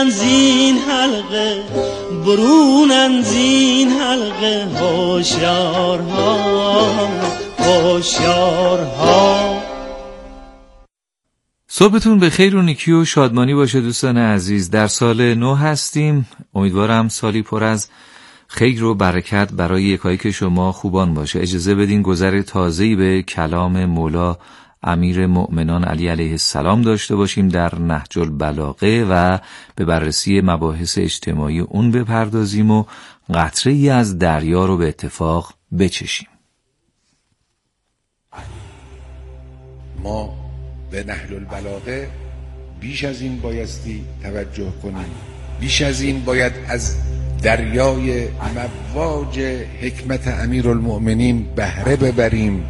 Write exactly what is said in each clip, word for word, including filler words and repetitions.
زین حلقه برونن زین حلقه هوشیارها هوشیارها. صبحتون به خیر و نیکی و شادمانی باشه دوستان عزیز. در سال نو هستیم. امیدوارم سالی پر از خیر و برکت برای یکایک شما خوبان باشه. اجازه بدین گذر تازه‌ای به کلام مولا امیر مؤمنان علی علیه السلام داشته باشیم در نهج البلاغه و به بررسی مباحث اجتماعی اون بپردازیم و قطره‌ای از دریا رو به اتفاق بچشیم. ما به نهج البلاغه بیش از این بایستی توجه کنیم، بیش از این باید از دریای مواج حکمت امیرالمؤمنین بهره ببریم.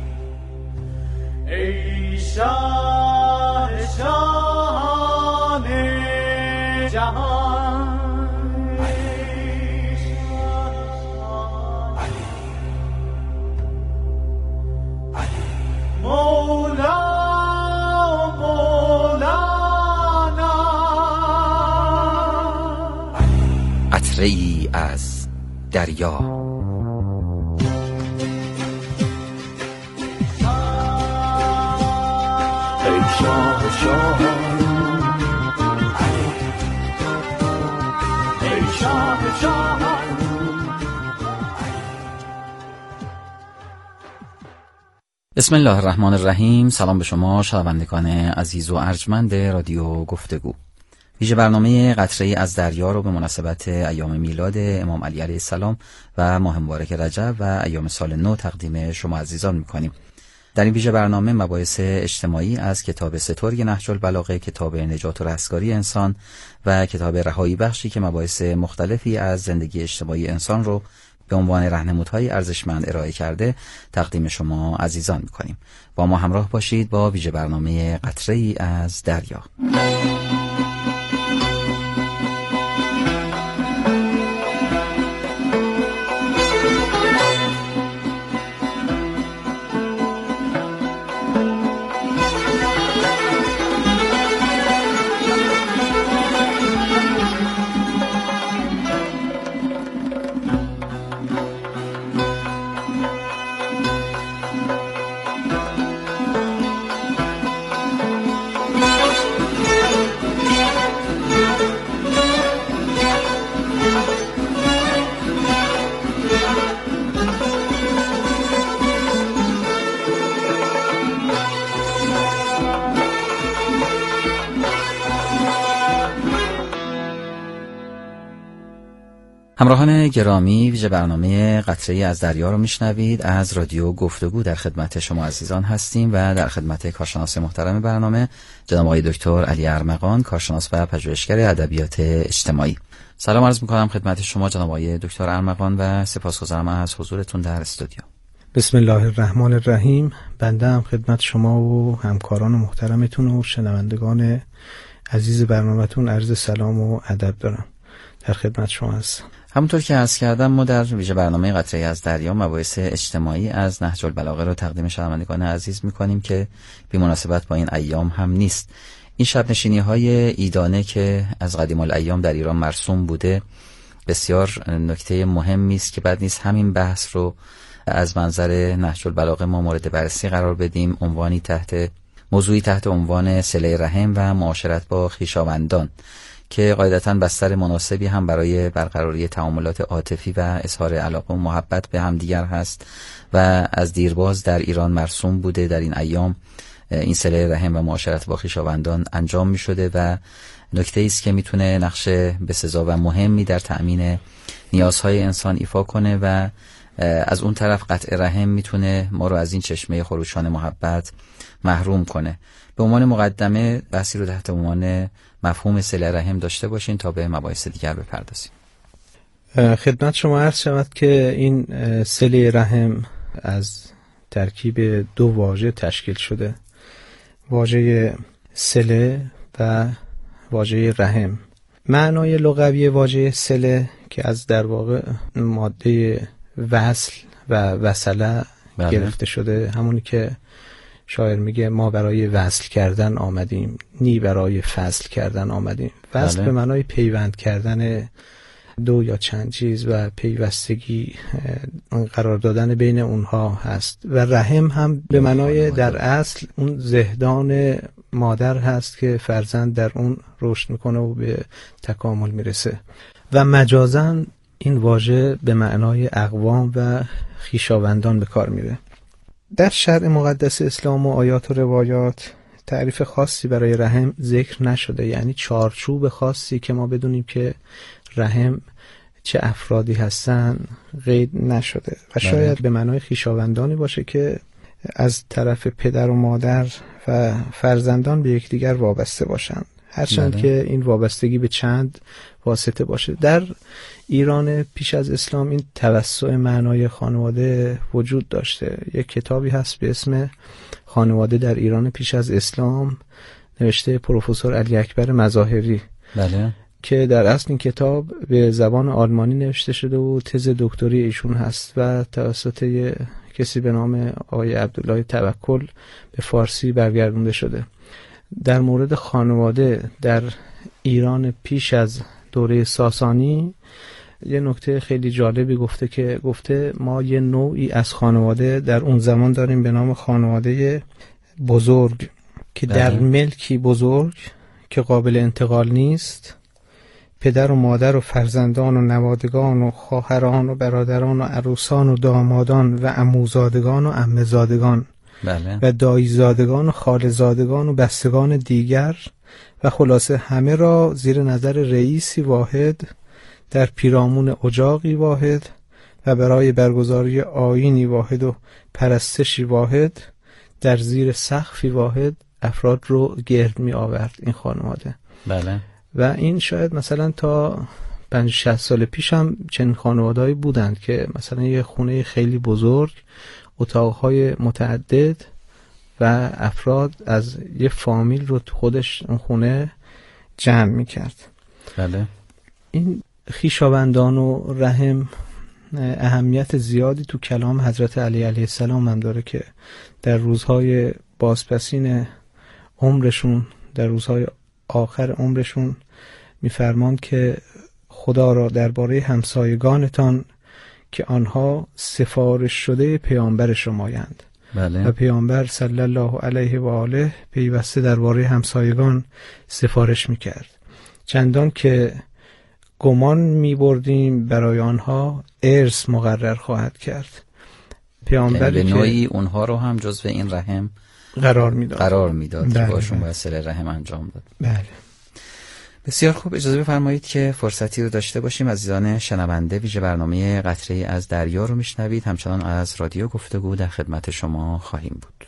ای شاه شاهان جهان، مولا مولانا، قطره‌ای از دریا. شاه شاهان، ای شاه شاهان. بسم الله الرحمن الرحیم. سلام به شما شنوندگان عزیز و ارجمند رادیو گفتگو. ویژه برنامه قطره‌ای از دریا رو به مناسبت ایام میلاد امام علی علیه السلام و ماه مبارک رجب و ایام سال نو تقدیم شما عزیزان می‌کنیم. در این ویژه برنامه مباحث اجتماعی از کتاب سترگ نهج البلاغه، کتاب نجات و رستگاری انسان و کتاب رهایی بخشی که مباحث مختلفی از زندگی اجتماعی انسان رو به عنوان راهنمودهای ارزشمند ارائه کرده تقدیم شما عزیزان می‌کنیم. با ما همراه باشید با ویژه برنامه قطره‌ای از دریا. همراهان گرامی، ویژه برنامه قطره‌ای از دریا رو میشنوید. از رادیو گفتگو در خدمت شما عزیزان هستیم و در خدمت کارشناس محترم برنامه جناب آقای دکتر علی ارمغان، کارشناس و پژوهشگر ادبیات اجتماعی. سلام عرض می‌کنم خدمت شما جناب آقای دکتر ارمغان و سپاسگزارم از حضورتون در استودیو. بسم الله الرحمن الرحیم. بنده هم خدمت شما و همکاران محترمتون و شنوندگان عزیز برنامه‌تون عرض سلام و ادب دارم. در خدمت شما هستم. همونطور که عرض کردم ما در ویژه برنامه قطره‌ای از دریا مباحث اجتماعی از نهج البلاغه رو تقدیم شنوندگان عزیز می‌کنیم که بی مناسبت با این ایام هم نیست. این شب نشینی‌های عیدانه که از قدیم الایام در ایران مرسوم بوده بسیار نکته مهمی است که بد نیست همین بحث رو از منظر نهج البلاغه ما مورد بررسی قرار بدیم. عنوانی تحت موضوعی تحت عنوان صله رحم و معاشرت با خویشاوندان که قاعدتاً بستر مناسبی هم برای برقراری تعاملات عاطفی و اظهار علاقه و محبت به همدیگر هست و از دیرباز در ایران مرسوم بوده. در این ایام این صله رحم و معاشرت با خویشاوندان انجام می شده و نکته است که میتونه نقش بسزا و مهمی در تأمین نیازهای انسان ایفا کنه و از اون طرف قطع رحم میتونه ما رو از این چشمه خروشان محبت محروم کنه. به عنوان مقدمه بحثی رو تحت عنوان مفهوم صله رحم داشته باشین تا به مباحث دیگر بپردازیم. خدمت شما عرض شود که این صله رحم از ترکیب دو واژه تشکیل شده، واژه صله و واژه رحم. معنای لغوی واژه صله که از در واقع ماده وصل و وصله بله. گرفته شده، همونی که شاعر میگه ما برای وصل کردن آمدیم، نی برای فصل کردن آمدیم. وصل بله. به معنای پیوند کردن دو یا چند چیز و پیوستگی قرار دادن بین اونها هست. و رحم هم به معنای در اصل اون زهدان مادر هست که فرزند در اون رشد میکنه و به تکامل میرسه. و مجازاً این واژه به معنای اقوام و خویشاوندان به کار میره. در شرع مقدس اسلام و آیات و روایات تعریف خاصی برای رحم ذکر نشده، یعنی چارچوب خاصی که ما بدونیم که رحم چه افرادی هستن قید نشده و شاید به معنای خویشاوندانی باشه که از طرف پدر و مادر و فرزندان به یکدیگر وابسته باشند، هرچند بله. که این وابستگی به چند واسطه باشه. در ایران پیش از اسلام این توسع معنای خانواده وجود داشته. یک کتابی هست به اسم خانواده در ایران پیش از اسلام، نوشته پروفسور علی اکبر مظاهری. بله. که در اصل این کتاب به زبان آلمانی نوشته شده و تز دکتری ایشون هست و توسط کسی به نام آقای عبدالله توکل به فارسی برگردونده شده. در مورد خانواده در ایران پیش از دوره ساسانی یه نکته خیلی جالبی گفته که گفته ما یه نوعی از خانواده در اون زمان داریم به نام خانواده بزرگ که در ملکی بزرگ که قابل انتقال نیست، پدر و مادر و فرزندان و نوادگان و خواهران و برادران و عروسان و دامادان و عموزادگان و عمه‌زادگان بله. و داییزادگان و خاله‌زادگان و بستگان دیگر و خلاصه همه را زیر نظر رئیسی واحد در پیرامون اجاقی واحد و برای برگزاری آیینی واحد و پرستشی واحد در زیر سقفی واحد افراد رو گرد می آورد این خانواده. بله. و این شاید مثلا تا پنج شصت سال پیش هم چنین خانواده‌ای بودند که مثلا یه خونه خیلی بزرگ، اتاقهای متعدد و افراد از یه فامیل رو خودش اون خونه جمع میکرد. بله. این خویشاوندان و رحم اهمیت زیادی تو کلام حضرت علی علیه السلام هم داره که در روزهای بازپسین عمرشون، در روزهای آخر عمرشون میفرماند که خدا را درباره همسایگانتان که آنها سفارش شده پیامبر شمایند. بله. و پیامبر صلی الله علیه و آله پیوسته درباره همسایگان سفارش میکرد، چندان که گمان میبردیم برای آنها ارث مقرر خواهد کرد. پیامبر به که نوعی اونها رو هم جزو این رحم قرار میداد قرار میداد بله که باشون بله. باید صله رحم انجام داد. بله. بسیار خوب، اجازه بفرمایید که فرصتی رو داشته باشیم عزیزان شنونده. ویژه برنامه قطره از دریا رو میشنوید، همچنان از رادیو گفتگو در خدمت شما خواهیم بود.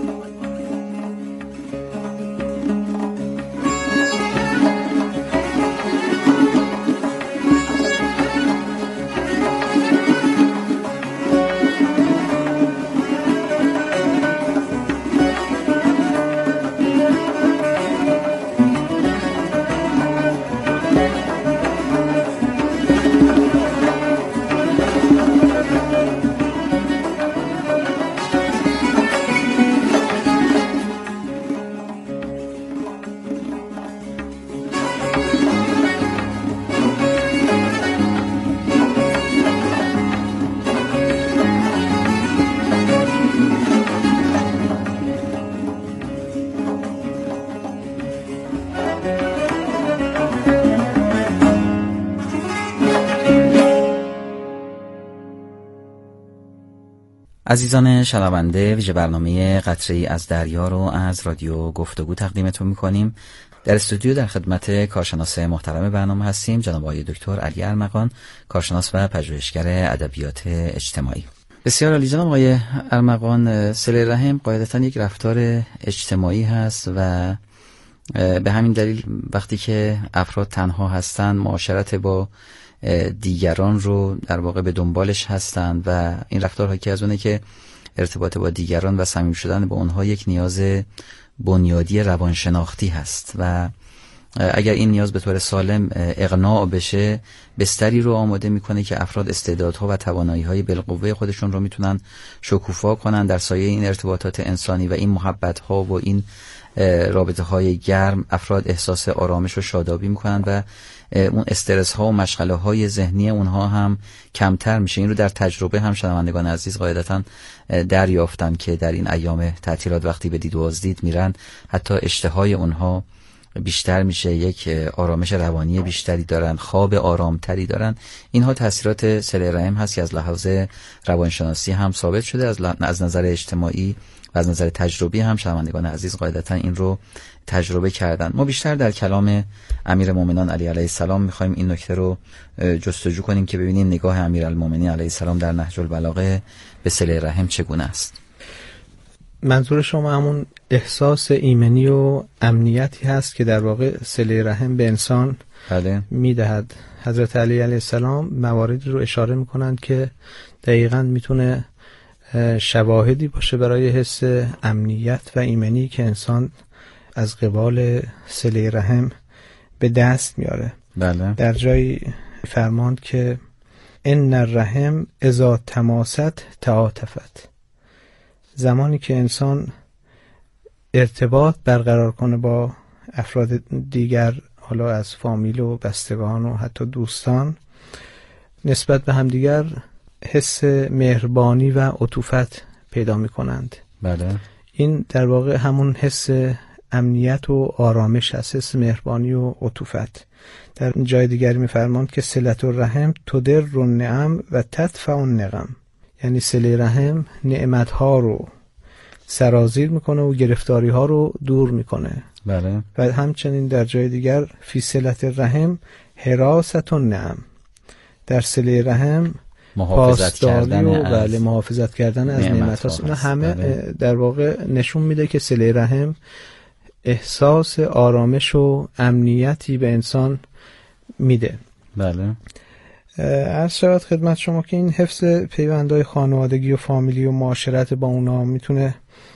عزیزان شنونده، ویژه برنامه قطره‌ای از دریا رو از رادیو گفتگو تقدیمتون می‌کنیم. در استودیو در خدمت کارشناس محترم برنامه هستیم، جناب آقای دکتر علی ارمغان، کارشناس و پژوهشگر ادبیات اجتماعی. بسیار عالی. جناب آقای ارمغان، صله رحم قاعدتاً یک رفتار اجتماعی هست و به همین دلیل وقتی که افراد تنها هستند معاشرت با دیگران رو در واقع به دنبالش هستند و این رفتار حاکی از اونه که ارتباط با دیگران و صمیم شدن با اونها یک نیاز بنیادی روانشناختی هست و اگر این نیاز به طور سالم اقناع بشه، بستری رو آماده میکنه که افراد استعدادها و توانایی‌های بالقوه خودشون رو میتونن شکوفا کنن در سایه این ارتباطات انسانی و این محبت‌ها و این رابطه‌های گرم. افراد احساس آرامش و شادابی میکنن و اون استرس ها و مشغله های ذهنی اونها هم کمتر میشه. این رو در تجربه هم شنوندگان عزیز قاعدتاً دریافتن که در این ایام تعطیلات وقتی به دید و بازدید میرن، حتی اشتهای اونها بیشتر میشه، یک آرامش روانی بیشتری دارن، خواب آرامتری دارن. اینها تاثیرات صله رحم هست که از لحاظ روانشناسی هم ثابت شده، از, از نظر اجتماعی و از نظر تجربی هم شنوندگان عزیز قاعدتاً این رو تجربه کردن. ما بیشتر در کلام امیرالمومنین علی علیه السلام میخوایم این نکته رو جستجو کنیم که ببینیم نگاه امیرالمومنین علیه السلام در نهج البلاغه به صله رحم چگونه است. منظور شما همون احساس ایمنی و امنیتی هست که در واقع صله رحم به انسان بله میدهد. حضرت علی علیه السلام مواردی رو اشاره میکنند که دقیقاً میتونه شواهدی باشه برای حس امنیت و ایمنی که انسان از قبال صله رحم به دست میاره. بله. در جایی فرماند که ان الرحم اذا تماست تعاطفت. زمانی که انسان ارتباط برقرار کنه با افراد دیگر، حالا از فامیل و بستگان و حتی دوستان، نسبت به همدیگر حس مهربانی و عطوفت پیدا می کنند. بله. این در واقع همون حس امنیت و آرامش هست، حس مهربانی و عطوفت. در جای دیگری می فرماند که صلة الرحم تدر النعم و تدفع النقم. یعنی صله رحم نعمت ها رو سرازیر میکنه و گرفتاری ها رو دور میکنه. بله. و همچنین در جای دیگر فی صلة الرحم حراست النعم. در صله رحم محافظت کردن و از بله محافظت کردن از نعمت هاست. اینا همه بله. در واقع نشون میده که صله رحم احساس آرامش و امنیتی به انسان میده. بله. عرض شود خدمت شما که این حفظ پیوندهای خانوادگی و فامیلی و معاشرت با اونا میتونه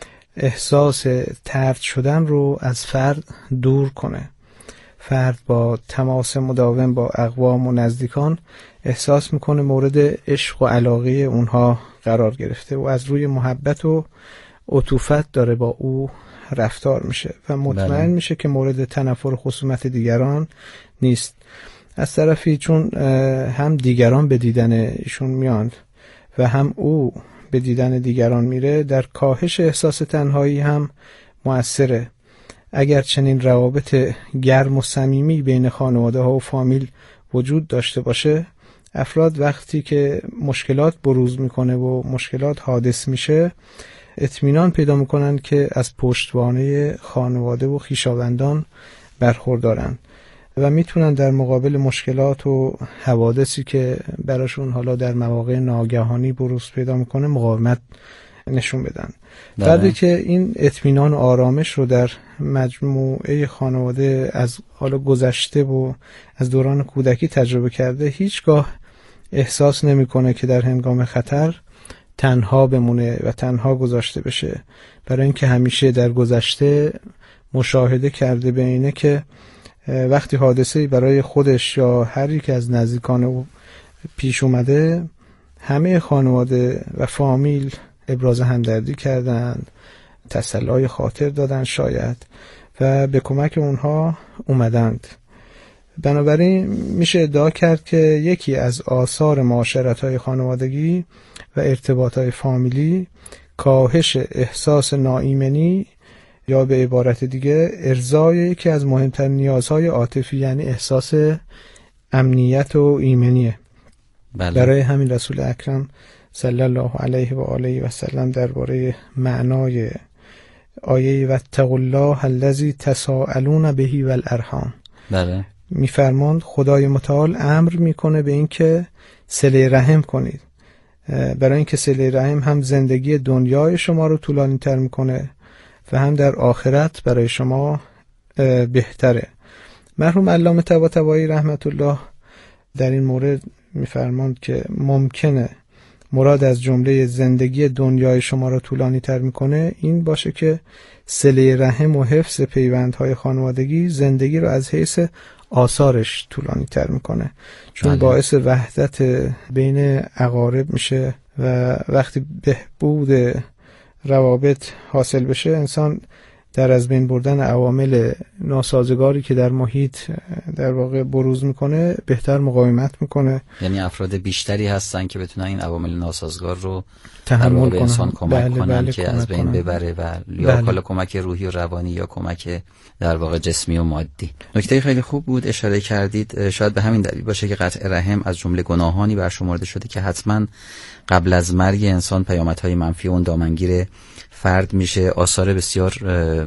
احساس طرد شدن رو از فرد دور کنه. فرد با تماس مداوم با اقوام و نزدیکان احساس میکنه مورد عشق و علاقه اونها قرار گرفته و از روی محبت و عطوفت داره با او رفتار میشه و مطمئن بله. میشه که مورد تنفر و خصومت دیگران نیست. از طرفی چون هم دیگران به دیدن ایشون میاند و هم او به دیدن دیگران میره، در کاهش احساس تنهایی هم مؤثره. اگر چنین روابط گرم و صمیمی بین خانواده ها و فامیل وجود داشته باشه، افراد وقتی که مشکلات بروز میکنه و مشکلات حادث میشه اطمینان پیدا میکنن که از پشتوانه خانواده و خویشاوندان برخوردارن و میتونن در مقابل مشکلات و حوادثی که براشون حالا در مواقع ناگهانی بروز پیدا میکنه مقاومت نشون بدن. بعدی که این اطمینان و آرامش رو در مجموعه خانواده از حالا گذشته و از دوران کودکی تجربه کرده، هیچگاه احساس نمیکنه که در هنگام خطر تنها بمونه و تنها گذاشته بشه، برای اینکه همیشه در گذشته مشاهده کرده به اینه که وقتی حادثه‌ای برای خودش یا هر یک از نزدیکان او پیش اومده، همه خانواده و فامیل ابراز همدردی کردند، تسلای خاطر دادن شاید و به کمک اونها اومدند. بنابراین میشه ادعا کرد که یکی از آثار معاشرت‌های خانوادگی و ارتباط‌های فامیلی کاهش احساس ناایمنی یا به عبارت دیگه ارضای یکی از مهمترین نیازهای عاطفی، یعنی احساس امنیت و ایمنیه. بله. برای همین رسول اکرم صلی الله علیه و آله و سلم درباره معنای آیه واتقوا الله الذی تساءلون به والارحام بله میفرماند خدای متعال امر میکنه به این که صله رحم کنید، برای اینکه صله رحم هم زندگی دنیای شما رو طولانی تر میکنه و هم در آخرت برای شما بهتره. مرحوم علامه طباطبایی رحمت الله در این مورد میفرماند که ممکنه مراد از جمله زندگی دنیای شما را طولانی تر میکنه این باشه که صله رحم و حفظ پیوندهای خانوادگی زندگی رو از حیث آثارش طولانی تر میکنه، چون بله. باعث وحدت بین اقارب میشه و وقتی بهبود روابط حاصل بشه انسان در از بین بردن عوامل ناسازگاری که در محیط در واقع بروز میکنه بهتر مقاومت میکنه. یعنی افراد بیشتری هستن که بتونن این عوامل ناسازگار رو تحمل کنن، انسان کمک بله کنن بله که کمک از بین کنن. ببره و یا بله. کلا کمک روحی و روانی یا کمک در واقع جسمی و مادی. نکته خیلی خوب بود اشاره کردید. شاید به همین دلیل باشه که قطع رحم از جمله گناهانی برشمرده شده که حتما قبل از مرگ انسان پیامدهای منفی اون دامنگیر فرد میشه. آثار بسیار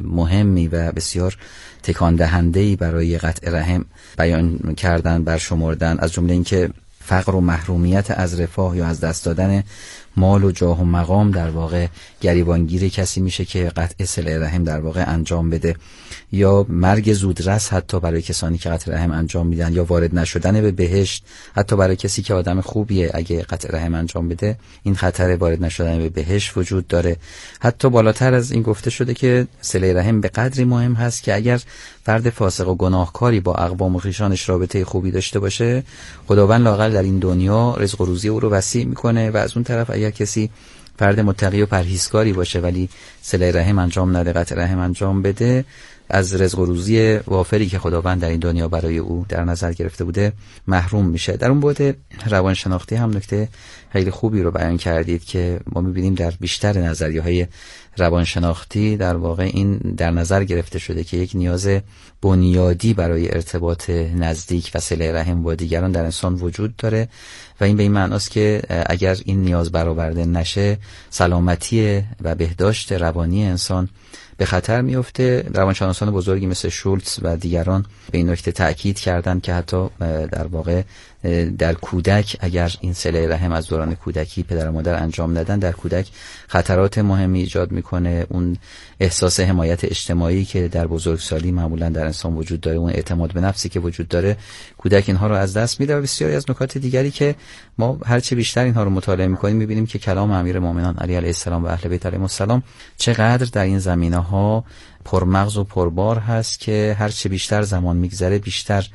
مهمی و بسیار تکان دهنده‌ای برای قطع رحم بیان کردن، برشمردن، از جمله اینکه فقر و محرومیت از رفاه یا از دست دادن مال و جاه و مقام در واقع گریبانگیر کسی میشه که قطع صله رحم در واقع انجام بده، یا مرگ زودرس حتی برای کسانی که قطع رحم انجام میدن، یا وارد نشدن به بهشت حتی برای کسی که آدم خوبیه اگه قطع رحم انجام بده این خطر وارد نشدن به بهشت وجود داره. حتی بالاتر از این گفته شده که صله رحم به قدری مهم هست که اگر فرد فاسق و گناهکاری با اقوام و خویشانش رابطه خوبی داشته باشه خداوند لااقل در این دنیا رزق و روزی او رو وسیع میکنه، و از اون طرف اگر کسی فرد متقی و پرهیزکاری باشه ولی صله رحم انجام نده، قطع رحم انجام بده، از رزق و روزی وافری که خداوند در این دنیا برای او در نظر گرفته بوده محروم میشه. در اون بعد روانشناختی هم نکته خیلی خوبی رو بیان کردید که ما میبینیم در بیشتر نظریه‌های روانشناختی در واقع این در نظر گرفته شده که یک نیاز بنیادی برای ارتباط نزدیک و صله رحم با دیگران در انسان وجود داره و این به این معناست که اگر این نیاز برآورده نشه سلامتی و بهداشت روانی انسان به خطر میفته. روانشناسان بزرگی مثل شولتز و دیگران به این نکته تأکید کردند که حتی در واقع در کودک اگر این صله رحم از دوران کودکی پدر و مادر انجام ندن در کودک خطرات مهمی ایجاد میکنه. اون احساس حمایت اجتماعی که در بزرگسالی معمولا در انسان وجود داره، اون اعتماد به نفسی که وجود داره، کودک اینها رو از دست میده. و بسیاری از نکات دیگری که ما هرچه بیشتر اینها رو مطالعه میکنیم میبینیم که کلام امیرالمومنین علی علیه السلام و اهل بیت علیهم السلام چقدر در این زمینه ها پرمغز و پربار هست که هرچه بیشتر زمان میگذره بیشتر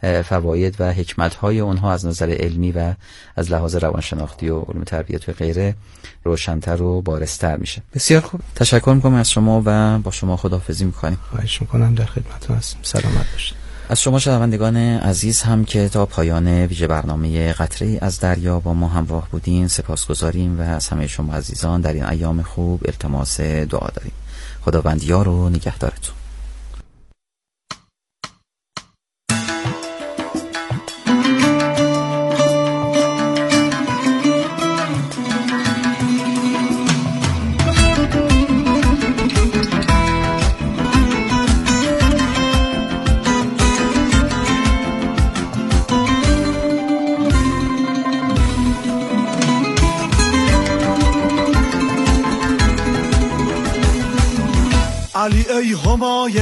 فواید و حکمت‌های اونها از نظر علمی و از لحاظ روانشناختی و علوم تربیت و غیره روشن‌تر و بارزتر میشه. بسیار خوب، تشکر میکنم از شما و با شما خداحافظی میکنیم. خواهش میکنم، در خدمتتون هستم. سلامت باشید. از شما شنوندگان عزیز هم که تا پایان ویژه برنامه قطره‌ای از دریا با ما همراه بودین سپاسگزاریم و از همه شما عزیزان در این ایام خوب التماس دعا داریم. خداوند یار و نگهدارتون. علی ای همای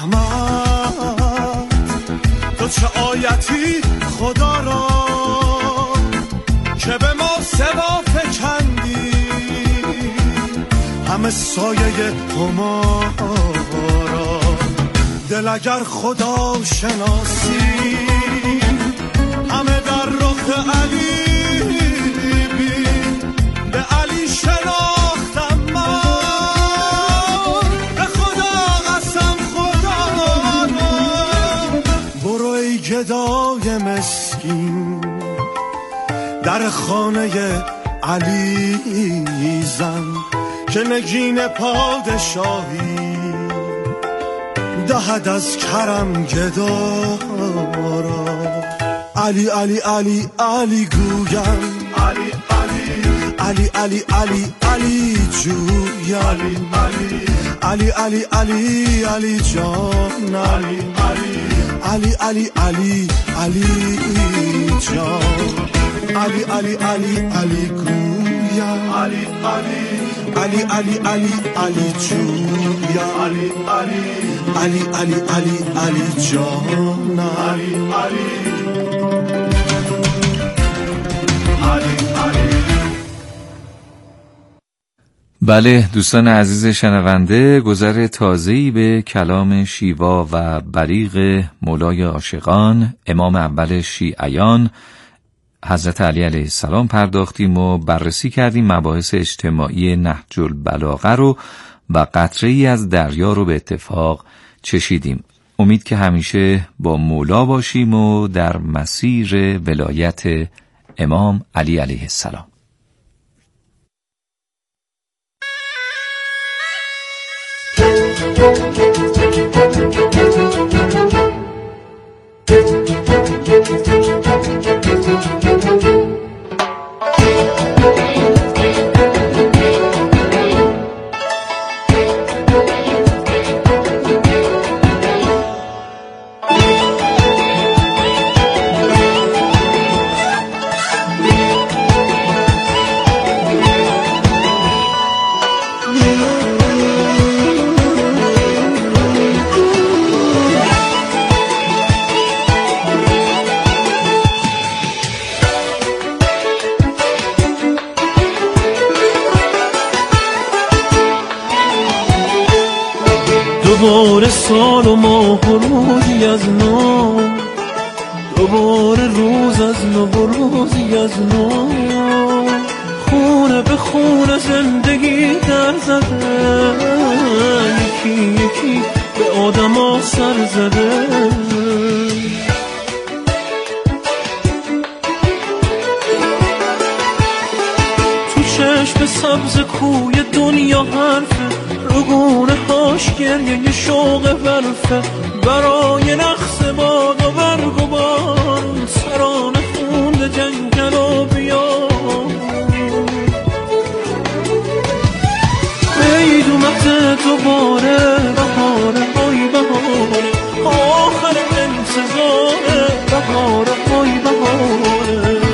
رحمت تو چه آیتی خدا را که به ما سوا فکندی همه سایه هما را. دل اگر خدا شناسی همه در رخ علی بین، به علی شناختم من گدای مسکین در خانه علی زن که نگین پادشاهی دهد از کرم گدا را. علی علی علی علی گویم علی علی علی علی علی علی جویم علی علی علی علی جان علی علی علی علی علی جان علی علی علی علی گویم علی علی علی علی علی جویم علی علی علی علی علی جان علی علی علی بله دوستان عزیز شنونده، گذر تازه‌ای به کلام شیوا و بلیغ مولای عاشقان امام اول شیعیان حضرت علی علیه السلام پرداختیم و بررسی کردیم مباحث اجتماعی نهج البلاغه رو و قطره‌ای از دریا رو به اتفاق چشیدیم. امید که همیشه با مولا باشیم و در مسیر ولایت امام علی علیه السلام. دوباره سال و ماه و روزی از نو، دوباره روز از نو و روزی از نو، خونه به خونه زندگی در زده، یکی یکی به آدم ها سر زده. تو چشم سبز کوی دنیا حرفه، رگونه هاش گریه شوق برفه، برای نقص باد و برگ و بار، سران خونده جنگل و بیار. عید اومده دوباره، بهاره های بهاره، آخر انتظاره، بهاره های بهاره.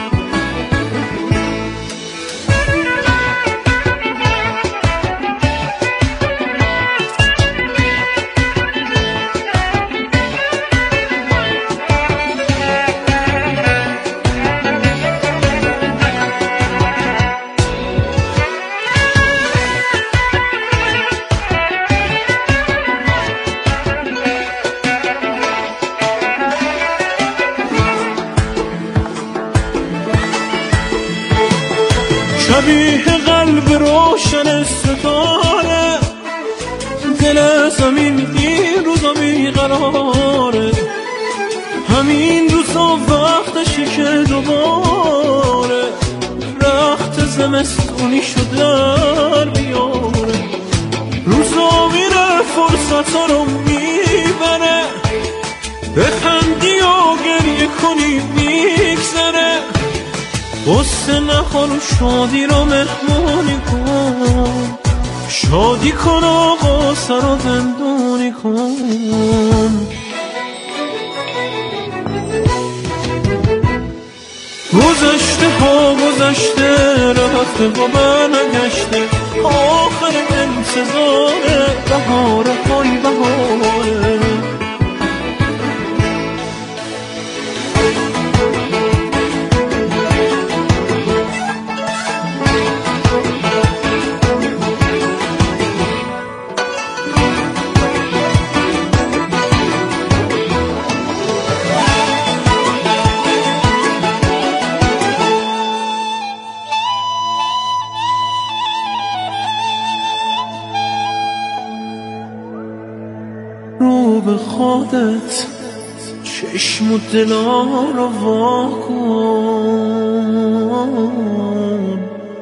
شبیه قلب روشن ستاره، دل زمین این روزا بیقراره، همین روزا وقتشی که دوباره رخت زمستونی شد در بیاره. روزا میره فرصت رو میبره، بخندی و گریه کنی میگذره، غصه نخور و شادی رو مهمونی کن، شادی کن و غصه رو زندونی کن. گذشته ها گذشته، رفته و برنگشته، آخر انتظاره، بهاره های بهاره. رو به خودت چشم و دلا رو وا کن،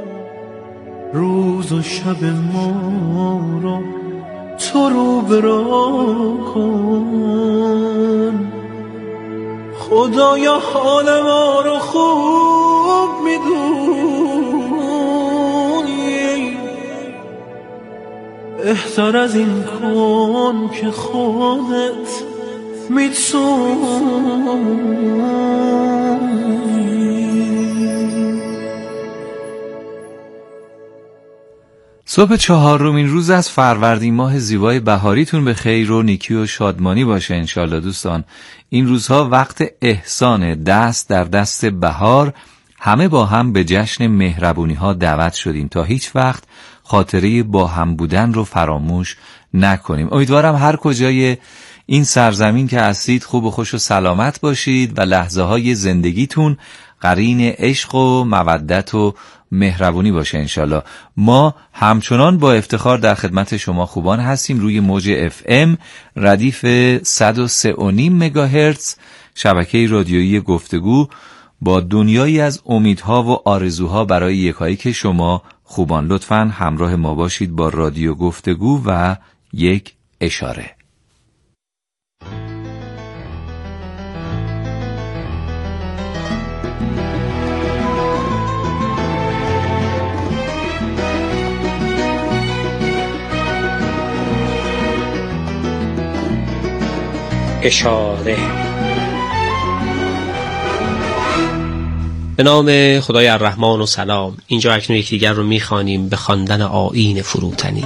روز و شب ما رو تو رو برا کن. خدایا حال ما رو خوب میدونی، بهتر از این کن که خودت میتونی. صبح چهارمین روز از فروردین ماه زیبای بهاریتون به خیر و نیکی و شادمانی باشه انشالله دوستان. این روزها وقت احسان، دست در دست بهار، همه با هم به جشن مهربونی ها دعوت شدیم تا هیچ وقت خاطره با هم بودن رو فراموش نکنیم. امیدوارم هر کجای این سرزمین که هستید خوب و خوش و سلامت باشید و لحظه های زندگیتون قرین عشق و مودت و مهربونی باشه انشالله. ما همچنان با افتخار در خدمت شما خوبان هستیم روی موج اف ام ردیف صد و سه و نیم مگاهرتز شبکه رادیویی گفتگو با دنیایی از امیدها و آرزوها برای یکایک شما خوبان. لطفاً همراه ما باشید با رادیو گفتگو و یک اشاره. اشاره. به نام خدای الرحمن و سلام. اینجا اکنون یکدیگر رو میخوانیم به خواندن آیین فروتنی.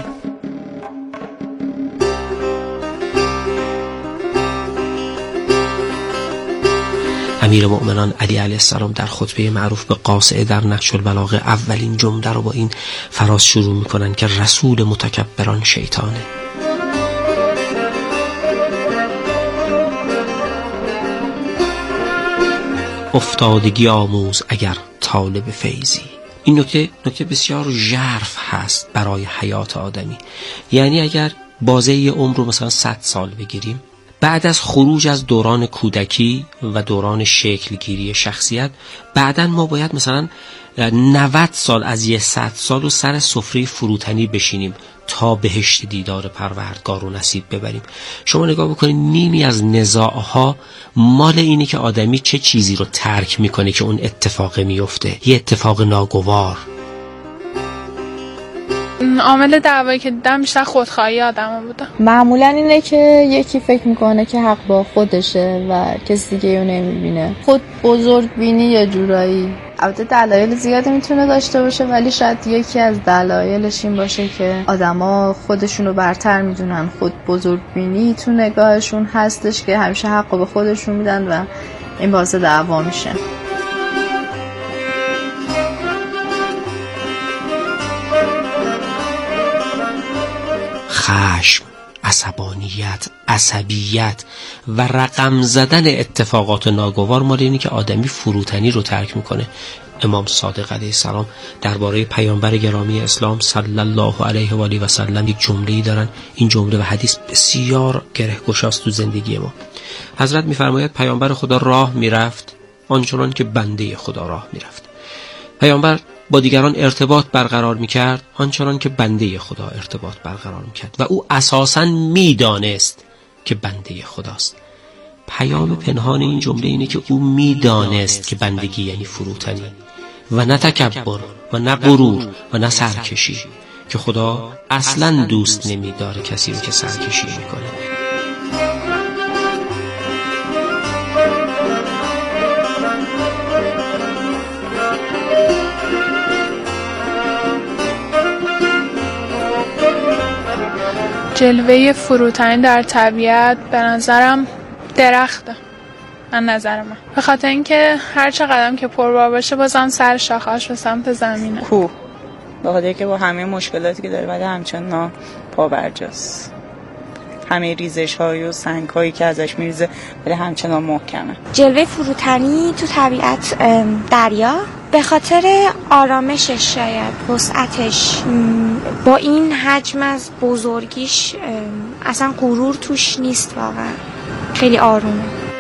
امیر مؤمنان علی علیه السلام در خطبه معروف به قاصعه در نهج البلاغه اولین جمله رو با این فراز شروع میکنن که رسول متکبران شیطانه. افتادگی آموز اگر طالب فیضی. این نکته نکته بسیار ژرف هست برای حیات آدمی. یعنی اگر بازه ی عمر رو مثلا صد سال بگیریم، بعد از خروج از دوران کودکی و دوران شکلگیری شخصیت، بعداً ما باید مثلا نود سال از یه صد سال رو سر سفره فروتنی بشینیم تا بهشت دیدار پروردگار رو نصیب ببریم. شما نگاه بکنید، نیمی از نزاعها مال اینه که آدمی چه چیزی رو ترک میکنه که اون اتفاق میفته، یه اتفاق ناگوار. عامل دعوایی که دیدم بیشتر خودخواهی آدم بوده. معمولا اینه که یکی فکر میکنه که حق با خودشه و کسی دیگه اون نمیبینه. خود بزرگ بینی یه جورایی. البته دلایل زیادی میتونه داشته باشه، ولی شاید یکی از دلایلش این باشه که آدما خودشونو برتر میدونن. خود بزرگ بینی تو نگاهشون هستش که همیشه حق به خودشون میدن و این باعث دعوا میشه. خشم، عصبانیت، عصبیت و رقم زدن اتفاقات ناگوار مال اینه که آدمی فروتنی رو ترک میکنه. امام صادق علیه السلام درباره پیامبر گرامی اسلام صلی الله علیه و آله و سلم یک جمله‌ای دارن. این جمله و حدیث بسیار گره‌گشاست تو زندگی ما. حضرت میفرماید پیامبر خدا راه میرفت آنچنان که بنده خدا راه میرفت. پیامبر با دیگران ارتباط برقرار میکرد آنچنان که بنده خدا ارتباط برقرار میکرد و او اساساً میدانست که بنده خداست. پیام پنهان این جمله اینه که او میدانست که بندگی یعنی فروتنی و نه تکبر و نه غرور و نه سرکشی، که خدا اصلاً دوست نمیداره کسی رو که سرکشی میکنه. جلوه فروتنی در طبیعت به نظرم درخته، من نظر من، به خاطر اینکه هر چقدرم که پربار باشه بازم سر شاخه‌اش به سمت زمینه. کوه به خاطر که با همه مشکلاتی که داره ولی همچنان پابرجاست. همه ریزش های و سنگ هایی که ازش میریزه ولی همچنان محکمه. جلوه فروتنی تو طبیعت دریا به خاطر آرامشش، شاید وسعتش، با این حجم از بزرگیش اصلا غرور توش نیست، واقعا خیلی آرومه.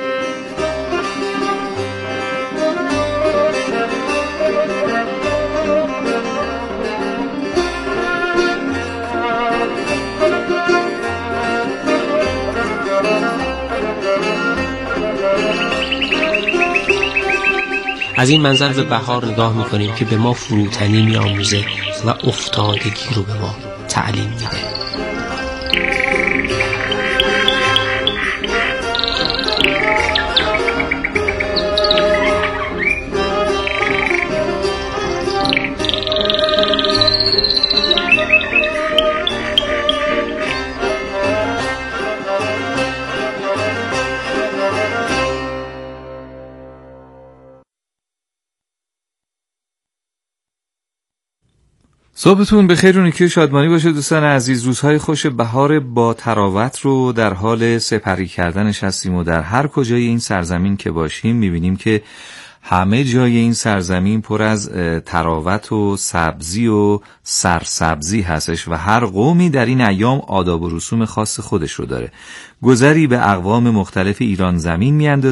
از این منظر به بهار نگاه میکنیم که به ما فروتنی میآموزه و افتادگی رو به ما تعلیم میده. صبحتون بخیر و نیکی و شادمانی باشه دوستان عزیز. روزهای خوش بهار با تراوت رو در حال سپری کردنش هستیم و در هر کجای این سرزمین که باشیم میبینیم که همه جای این سرزمین پر از تراوت و سبزی و سرسبزی هستش و هر قومی در این ایام آداب و رسوم خاص خودش رو داره. گذری به اقوام مختلف ایران زمین میاندازه